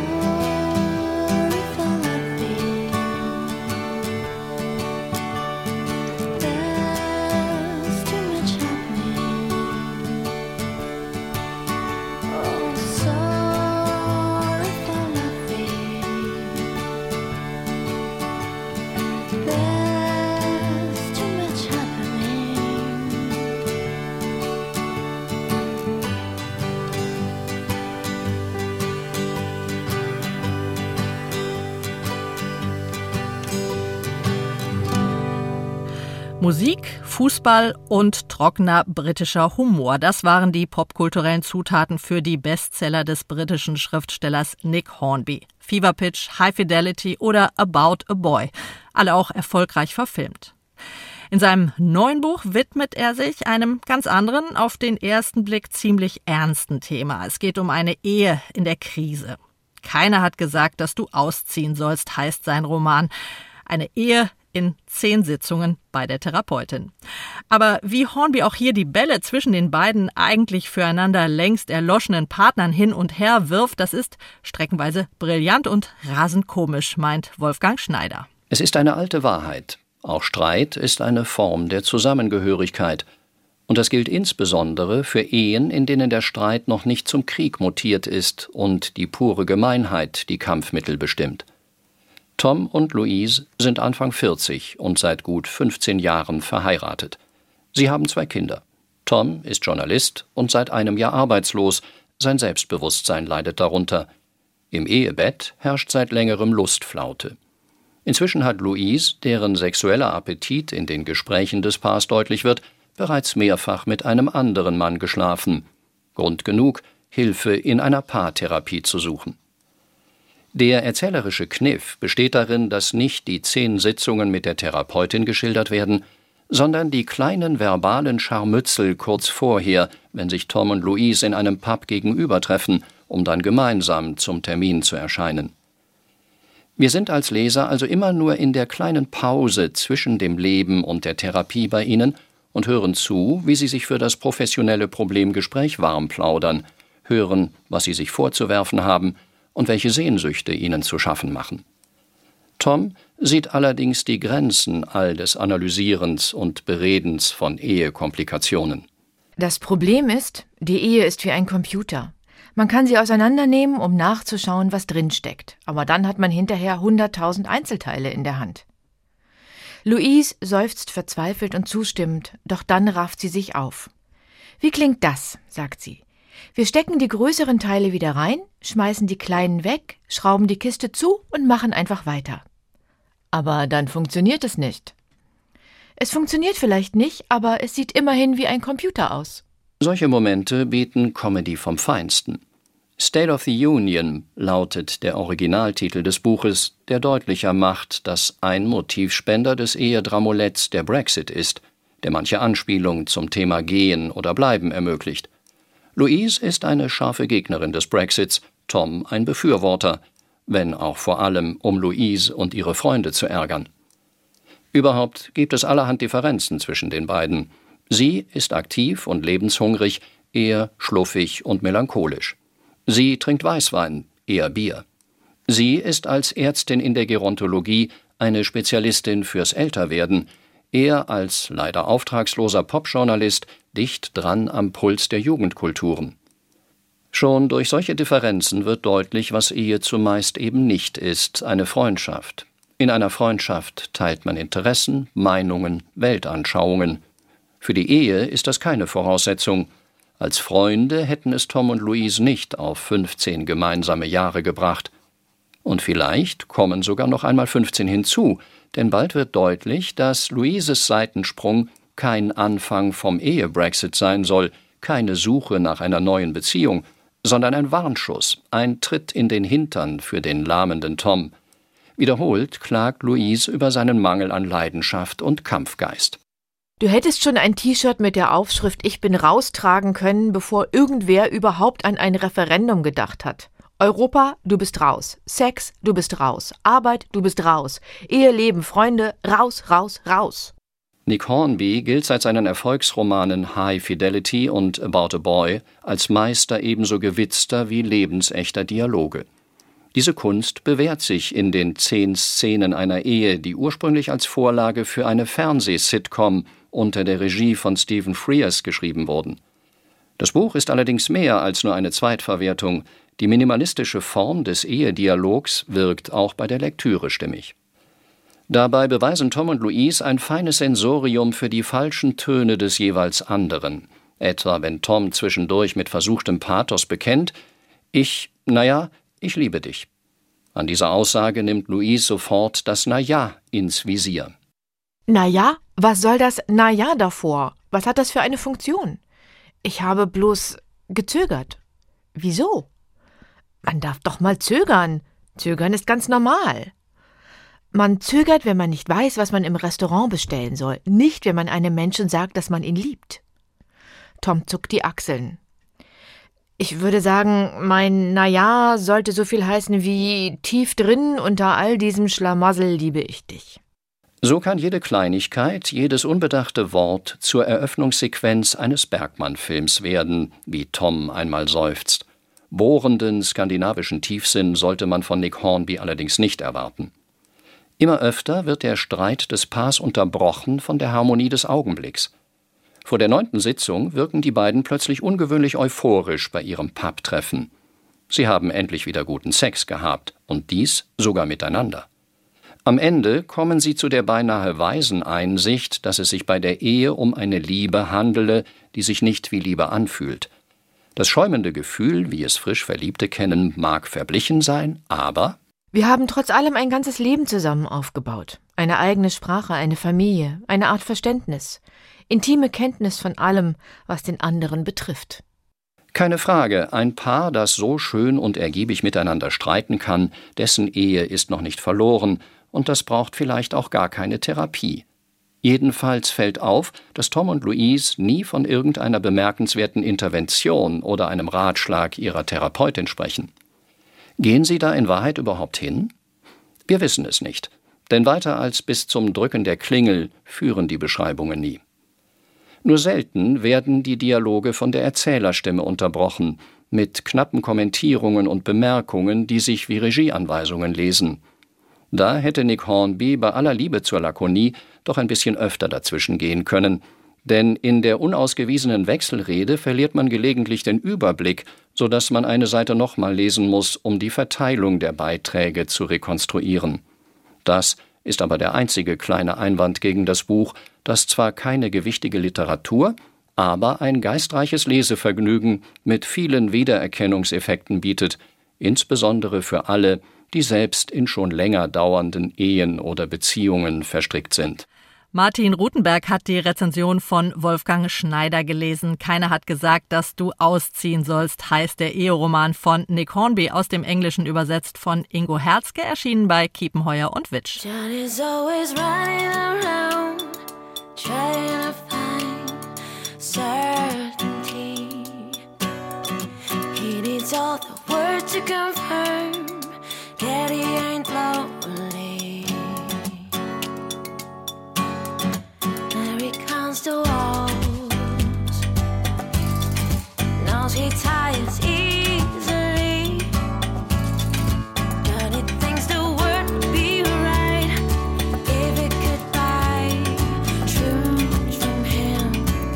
Musik, Fußball und trockener britischer Humor. Das waren die popkulturellen Zutaten für die Bestseller des britischen Schriftstellers Nick Hornby. Fever Pitch, High Fidelity oder About a Boy. Alle auch erfolgreich verfilmt. In seinem neuen Buch widmet er sich einem ganz anderen, auf den ersten Blick ziemlich ernsten Thema. Es geht um eine Ehe in der Krise. Keiner hat gesagt, dass du ausziehen sollst, heißt sein Roman. Eine Ehe in 10 Sitzungen bei der Therapeutin. Aber wie Hornby auch hier die Bälle zwischen den beiden eigentlich füreinander längst erloschenen Partnern hin und her wirft, das ist streckenweise brillant und rasend komisch, meint Wolfgang Schneider. Es ist eine alte Wahrheit. Auch Streit ist eine Form der Zusammengehörigkeit. Und das gilt insbesondere für Ehen, in denen der Streit noch nicht zum Krieg mutiert ist und die pure Gemeinheit die Kampfmittel bestimmt. Tom und Louise sind Anfang 40 und seit gut 15 Jahren verheiratet. Sie haben 2 Kinder. Tom ist Journalist und seit einem Jahr arbeitslos. Sein Selbstbewusstsein leidet darunter. Im Ehebett herrscht seit längerem Lustflaute. Inzwischen hat Louise, deren sexueller Appetit in den Gesprächen des Paars deutlich wird, bereits mehrfach mit einem anderen Mann geschlafen. Grund genug, Hilfe in einer Paartherapie zu suchen. Der erzählerische Kniff besteht darin, dass nicht die 10 Sitzungen mit der Therapeutin geschildert werden, sondern die kleinen verbalen Scharmützel kurz vorher, wenn sich Tom und Louise in einem Pub gegenübertreffen, um dann gemeinsam zum Termin zu erscheinen. Wir sind als Leser also immer nur in der kleinen Pause zwischen dem Leben und der Therapie bei ihnen und hören zu, wie sie sich für das professionelle Problemgespräch warm plaudern, hören, was sie sich vorzuwerfen haben und welche Sehnsüchte ihnen zu schaffen machen. Tom sieht allerdings die Grenzen all des Analysierens und Beredens von Ehekomplikationen. Das Problem ist, die Ehe ist wie ein Computer. Man kann sie auseinandernehmen, um nachzuschauen, was drinsteckt. Aber dann hat man hinterher 100.000 Einzelteile in der Hand. Louise seufzt verzweifelt und zustimmend, doch dann rafft sie sich auf. »Wie klingt das?« sagt sie. »Wir stecken die größeren Teile wieder rein, schmeißen die kleinen weg, schrauben die Kiste zu und machen einfach weiter.« Aber dann funktioniert es nicht. Es funktioniert vielleicht nicht, aber es sieht immerhin wie ein Computer aus. Solche Momente bieten Comedy vom Feinsten. State of the Union lautet der Originaltitel des Buches, der deutlicher macht, dass ein Motivspender des Ehedramoletts der Brexit ist, der manche Anspielung zum Thema Gehen oder Bleiben ermöglicht. Louise ist eine scharfe Gegnerin des Brexits, Tom ein Befürworter, wenn auch vor allem, um Louise und ihre Freunde zu ärgern. Überhaupt gibt es allerhand Differenzen zwischen den beiden. Sie ist aktiv und lebenshungrig, er schluffig und melancholisch. Sie trinkt Weißwein, er Bier. Sie ist als Ärztin in der Gerontologie eine Spezialistin fürs Älterwerden, er als leider auftragsloser Popjournalist dicht dran am Puls der Jugendkulturen. Schon durch solche Differenzen wird deutlich, was Ehe zumeist eben nicht ist, eine Freundschaft. In einer Freundschaft teilt man Interessen, Meinungen, Weltanschauungen. Für die Ehe ist das keine Voraussetzung. Als Freunde hätten es Tom und Louise nicht auf 15 gemeinsame Jahre gebracht. Und vielleicht kommen sogar noch einmal 15 hinzu, denn bald wird deutlich, dass Louises Seitensprung kein Anfang vom Ehe-Brexit sein soll, keine Suche nach einer neuen Beziehung, sondern ein Warnschuss, ein Tritt in den Hintern für den lahmenden Tom. Wiederholt klagt Louise über seinen Mangel an Leidenschaft und Kampfgeist. Du hättest schon ein T-Shirt mit der Aufschrift »Ich bin raus« tragen können, bevor irgendwer überhaupt an ein Referendum gedacht hat. Europa, du bist raus. Sex, du bist raus. Arbeit, du bist raus. Ehe, Leben, Freunde, raus, raus, raus. Nick Hornby gilt seit seinen Erfolgsromanen High Fidelity und About a Boy als Meister ebenso gewitzter wie lebensechter Dialoge. Diese Kunst bewährt sich in den 10 Szenen einer Ehe, die ursprünglich als Vorlage für eine Fernseh-Sitcom unter der Regie von Stephen Frears geschrieben wurden. Das Buch ist allerdings mehr als nur eine Zweitverwertung. Die minimalistische Form des Ehedialogs wirkt auch bei der Lektüre stimmig. Dabei beweisen Tom und Louise ein feines Sensorium für die falschen Töne des jeweils anderen. Etwa wenn Tom zwischendurch mit versuchtem Pathos bekennt, ich liebe dich. An dieser Aussage nimmt Louise sofort das Na-ja ins Visier. Na-ja? Was soll das Na-ja davor? Was hat das für eine Funktion? Ich habe bloß gezögert. Wieso? Man darf doch mal zögern. Zögern ist ganz normal. Man zögert, wenn man nicht weiß, was man im Restaurant bestellen soll. Nicht, wenn man einem Menschen sagt, dass man ihn liebt. Tom zuckt die Achseln. Ich würde sagen, mein Na-ja sollte so viel heißen wie tief drin unter all diesem Schlamassel liebe ich dich. So kann jede Kleinigkeit, jedes unbedachte Wort zur Eröffnungssequenz eines Bergmann-Films werden, wie Tom einmal seufzt. Bohrenden skandinavischen Tiefsinn sollte man von Nick Hornby allerdings nicht erwarten. Immer öfter wird der Streit des Paars unterbrochen von der Harmonie des Augenblicks. Vor der 9. Sitzung wirken die beiden plötzlich ungewöhnlich euphorisch bei ihrem Pub-Treffen. Sie haben endlich wieder guten Sex gehabt, und dies sogar miteinander. Am Ende kommen sie zu der beinahe weisen Einsicht, dass es sich bei der Ehe um eine Liebe handele, die sich nicht wie Liebe anfühlt. Das schäumende Gefühl, wie es frisch Verliebte kennen, mag verblichen sein, aber wir haben trotz allem ein ganzes Leben zusammen aufgebaut. Eine eigene Sprache, eine Familie, eine Art Verständnis. Intime Kenntnis von allem, was den anderen betrifft. Keine Frage, ein Paar, das so schön und ergiebig miteinander streiten kann, dessen Ehe ist noch nicht verloren, und das braucht vielleicht auch gar keine Therapie. Jedenfalls fällt auf, dass Tom und Louise nie von irgendeiner bemerkenswerten Intervention oder einem Ratschlag ihrer Therapeutin sprechen. Gehen sie da in Wahrheit überhaupt hin? Wir wissen es nicht, denn weiter als bis zum Drücken der Klingel führen die Beschreibungen nie. Nur selten werden die Dialoge von der Erzählerstimme unterbrochen, mit knappen Kommentierungen und Bemerkungen, die sich wie Regieanweisungen lesen. Da hätte Nick Hornby bei aller Liebe zur Lakonie doch ein bisschen öfter dazwischen gehen können, denn in der unausgewiesenen Wechselrede verliert man gelegentlich den Überblick, sodass man eine Seite nochmal lesen muss, um die Verteilung der Beiträge zu rekonstruieren. Das ist aber der einzige kleine Einwand gegen das Buch, das zwar keine gewichtige Literatur, aber ein geistreiches Lesevergnügen mit vielen Wiedererkennungseffekten bietet, insbesondere für alle, die selbst in schon länger dauernden Ehen oder Beziehungen verstrickt sind. Martin Rutenberg hat die Rezension von Wolfgang Schneider gelesen. Keiner hat gesagt, dass du ausziehen sollst, heißt der Eheroman von Nick Hornby, aus dem Englischen übersetzt von Ingo Herzke, erschienen bei Kiepenheuer und Witsch. Johnny's always running around, trying to find certainty. He needs all the words to confirm that he ain't lonely. Now he comes to walls, knows he tires easily. Johnny thinks the world would be right if it could buy truth from him.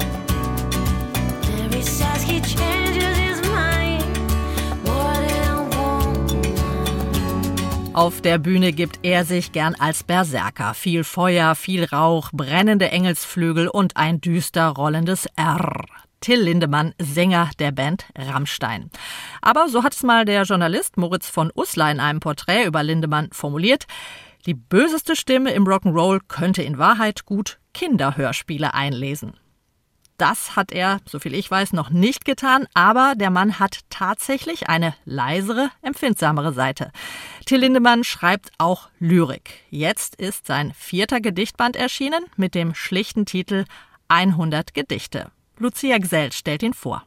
Now he says he changes his mind more than a woman. Auf der Bühne gibt er sich gern als Berserker. Viel Feuer, viel Rauch, brennende Engelsflügel und ein düster rollendes R. Till Lindemann, Sänger der Band Rammstein. Aber so hat es mal der Journalist Moritz von Uslar in einem Porträt über Lindemann formuliert: Die böseste Stimme im Rock'n'Roll könnte in Wahrheit gut Kinderhörspiele einlesen. Das hat er, soviel ich weiß, noch nicht getan, aber der Mann hat tatsächlich eine leisere, empfindsamere Seite. Till Lindemann schreibt auch Lyrik. Jetzt ist sein 4. Gedichtband erschienen mit dem schlichten Titel 100 Gedichte. Lucia Gsell stellt ihn vor.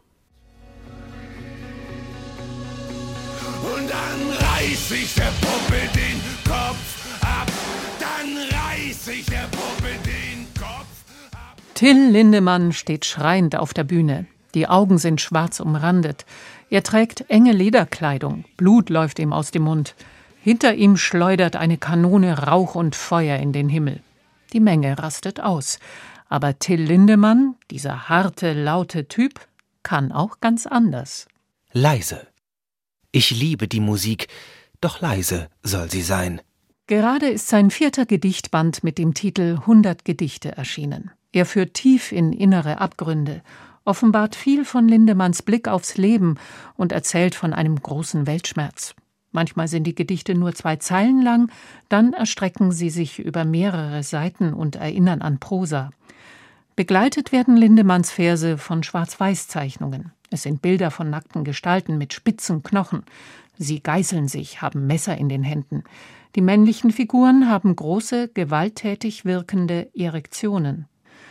Und dann reiß ich der Puppe den Kopf ab, dann reiß ich der Puppe den Kopf ab. Till Lindemann steht schreiend auf der Bühne. Die Augen sind schwarz umrandet. Er trägt enge Lederkleidung. Blut läuft ihm aus dem Mund. Hinter ihm schleudert eine Kanone Rauch und Feuer in den Himmel. Die Menge rastet aus. Aber Till Lindemann, dieser harte, laute Typ, kann auch ganz anders. Leise. Ich liebe die Musik, doch leise soll sie sein. Gerade ist sein 4. Gedichtband mit dem Titel 100 Gedichte erschienen. Er führt tief in innere Abgründe, offenbart viel von Lindemanns Blick aufs Leben und erzählt von einem großen Weltschmerz. Manchmal sind die Gedichte nur 2 Zeilen lang, dann erstrecken sie sich über mehrere Seiten und erinnern an Prosa. Begleitet werden Lindemanns Verse von Schwarz-Weiß-Zeichnungen. Es sind Bilder von nackten Gestalten mit spitzen Knochen. Sie geißeln sich, haben Messer in den Händen. Die männlichen Figuren haben große, gewalttätig wirkende Erektionen.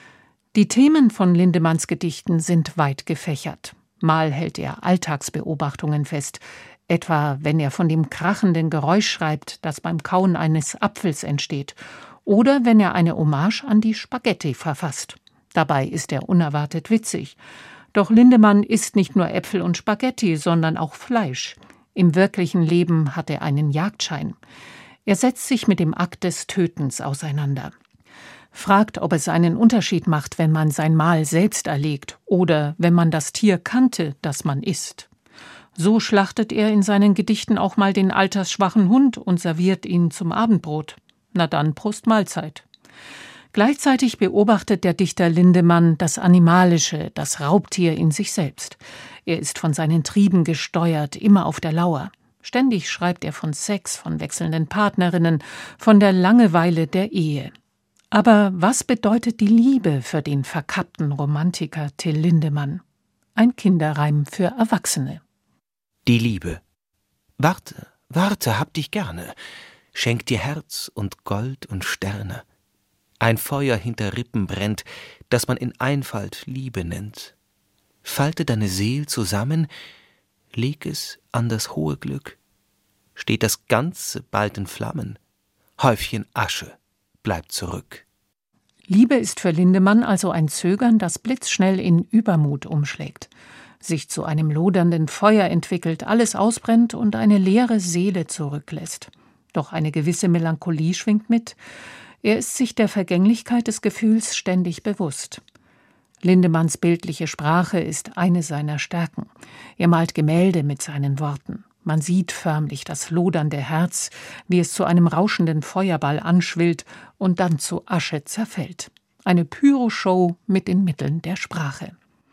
Die Themen von Lindemanns Gedichten sind weit gefächert. Mal hält er Alltagsbeobachtungen fest, etwa wenn er von dem krachenden Geräusch schreibt, das beim Kauen eines Apfels entsteht, oder wenn er eine Hommage an die Spaghetti verfasst. Dabei ist er unerwartet witzig. Doch Lindemann isst nicht nur Äpfel und Spaghetti, sondern auch Fleisch. Im wirklichen Leben hat er einen Jagdschein. Er setzt sich mit dem Akt des Tötens auseinander. Fragt, ob es einen Unterschied macht, wenn man sein Mahl selbst erlegt oder wenn man das Tier kannte, das man isst. So schlachtet er in seinen Gedichten auch mal den altersschwachen Hund und serviert ihn zum Abendbrot. Na dann, Prost Mahlzeit. Gleichzeitig beobachtet der Dichter Lindemann das Animalische, das Raubtier in sich selbst. Er ist von seinen Trieben gesteuert, immer auf der Lauer. Ständig schreibt er von Sex, von wechselnden Partnerinnen, von der Langeweile der Ehe. Aber was bedeutet die Liebe für den verkappten Romantiker Till Lindemann? Ein Kinderreim für Erwachsene. Die Liebe. Warte, warte, hab dich gerne. Schenk dir Herz und Gold und Sterne. Ein Feuer hinter Rippen brennt, das man in Einfalt Liebe nennt. Falte deine Seel zusammen, leg es an das hohe Glück. Steht das Ganze bald in Flammen, Häufchen Asche bleibt zurück. Liebe ist für Lindemann also ein Zögern, das blitzschnell in Übermut umschlägt, sich zu einem lodernden Feuer entwickelt, alles ausbrennt und eine leere Seele zurücklässt. Doch eine gewisse Melancholie schwingt mit. Er ist sich der Vergänglichkeit des Gefühls ständig bewusst. Lindemanns bildliche Sprache ist eine seiner Stärken. Er malt Gemälde mit seinen Worten. Man sieht förmlich das lodernde Herz, wie es zu einem rauschenden Feuerball anschwillt und dann zu Asche zerfällt. Eine Pyroshow mit den Mitteln der Sprache.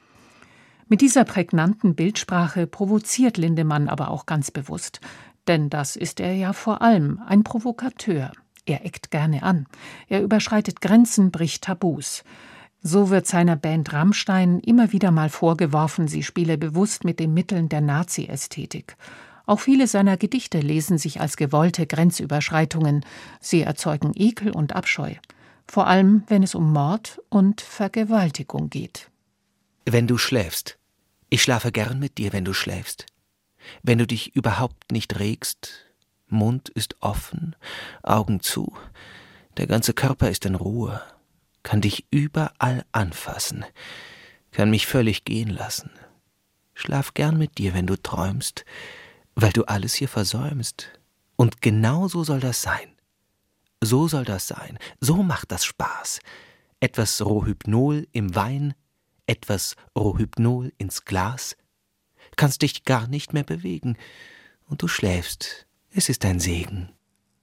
Mit dieser prägnanten Bildsprache provoziert Lindemann aber auch ganz bewusst. Denn das ist er ja vor allem, ein Provokateur. Er eckt gerne an. Er überschreitet Grenzen, bricht Tabus. So wird seiner Band Rammstein immer wieder mal vorgeworfen, sie spiele bewusst mit den Mitteln der Nazi-Ästhetik. Auch viele seiner Gedichte lesen sich als gewollte Grenzüberschreitungen. Sie erzeugen Ekel und Abscheu. Vor allem, wenn es um Mord und Vergewaltigung geht. Wenn du schläfst. Ich schlafe gern mit dir, wenn du schläfst. Wenn du dich überhaupt nicht regst, Mund ist offen, Augen zu, der ganze Körper ist in Ruhe, kann dich überall anfassen, kann mich völlig gehen lassen. Schlaf gern mit dir, wenn du träumst, weil du alles hier versäumst. Und genau so soll das sein. So soll das sein. So macht das Spaß. Etwas Rohypnol im Wein, etwas Rohypnol ins Glas. Kannst dich gar nicht mehr bewegen. Und du schläfst. Es ist ein Segen.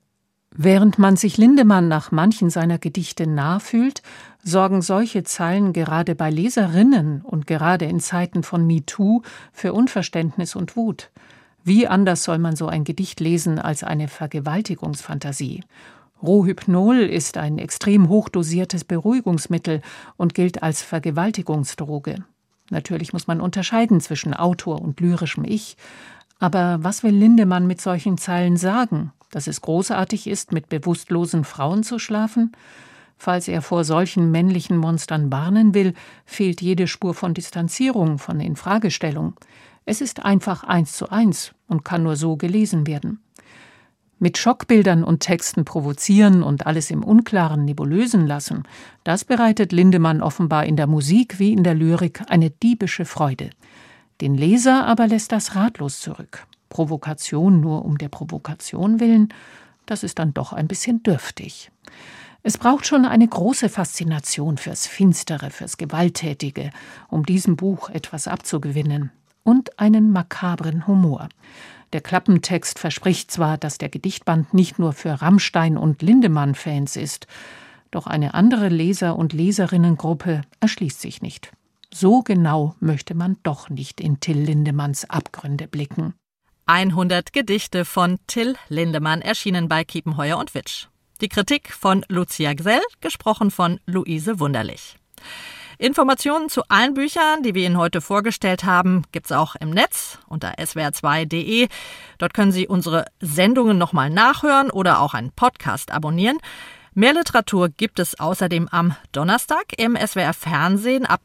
Während man sich Lindemann nach manchen seiner Gedichte nah fühlt, sorgen solche Zeilen gerade bei Leserinnen und gerade in Zeiten von MeToo für Unverständnis und Wut. Wie anders soll man so ein Gedicht lesen als eine Vergewaltigungsfantasie? Rohypnol ist ein extrem hochdosiertes Beruhigungsmittel und gilt als Vergewaltigungsdroge. Natürlich muss man unterscheiden zwischen Autor und lyrischem Ich. Aber was will Lindemann mit solchen Zeilen sagen? Dass es großartig ist, mit bewusstlosen Frauen zu schlafen? Falls er vor solchen männlichen Monstern warnen will, fehlt jede Spur von Distanzierung, von Infragestellung. Es ist einfach 1:1 und kann nur so gelesen werden. Mit Schockbildern und Texten provozieren und alles im Unklaren nebulösen lassen, das bereitet Lindemann offenbar in der Musik wie in der Lyrik eine diebische Freude. Den Leser aber lässt das ratlos zurück. Provokation nur um der Provokation willen, das ist dann doch ein bisschen dürftig. Es braucht schon eine große Faszination fürs Finstere, fürs Gewalttätige, um diesem Buch etwas abzugewinnen. Und einen makabren Humor. Der Klappentext verspricht zwar, dass der Gedichtband nicht nur für Rammstein- und Lindemann-Fans ist, doch eine andere Leser- und Leserinnengruppe erschließt sich nicht. So genau möchte man doch nicht in Till Lindemanns Abgründe blicken. 100 Gedichte von Till Lindemann erschienen bei Kiepenheuer und Witsch. Die Kritik von Lucia Gsell, gesprochen von Luise Wunderlich. Informationen zu allen Büchern, die wir Ihnen heute vorgestellt haben, gibt's auch im Netz unter swr2.de. Dort können Sie unsere Sendungen nochmal nachhören oder auch einen Podcast abonnieren. Mehr Literatur gibt es außerdem am Donnerstag im SWR-Fernsehen ab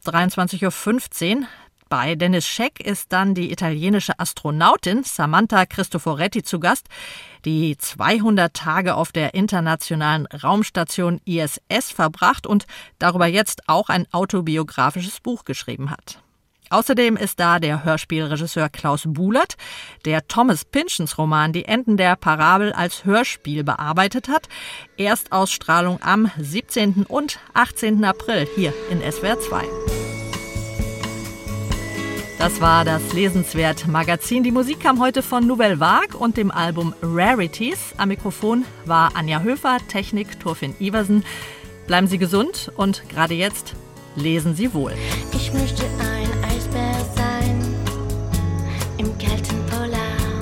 23:15 Uhr. Bei Dennis Scheck ist dann die italienische Astronautin Samantha Cristoforetti zu Gast, die 200 Tage auf der internationalen Raumstation ISS verbracht und darüber jetzt auch ein autobiografisches Buch geschrieben hat. Außerdem ist da der Hörspielregisseur Klaus Buhlert, der Thomas Pynchons Roman Die Enden der Parabel als Hörspiel bearbeitet hat. Erstausstrahlung am 17. und 18. April hier in SWR 2. Das war das Lesenswert-Magazin. Die Musik kam heute von Nouvelle Vague und dem Album Rarities. Am Mikrofon war Anja Höfer, Technik Thorfinn Iversen. Bleiben Sie gesund und gerade jetzt lesen Sie wohl. Ich möchte ein Eisbär sein im kalten Polar.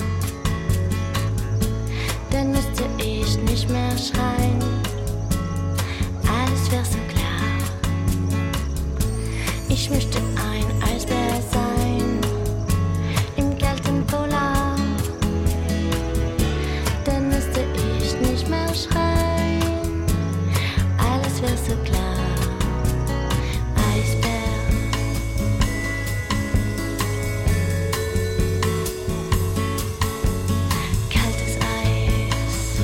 Dann müsste ich nicht mehr schreien. Alles wäre so klar. Ich möchte ein Eisbär sein. Schreien, alles wäre so klar. Eisbär. Kaltes Eis.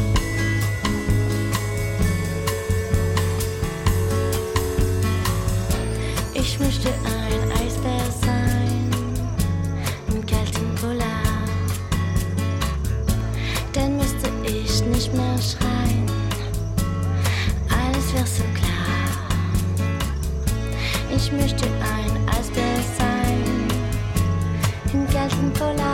Ich möchte ein Eisbär sein im kalten Polar. Dann müsste ich nicht mehr schreien. Alles wäre so klar. Ich möchte ein Eisbär sein im kalten Polar.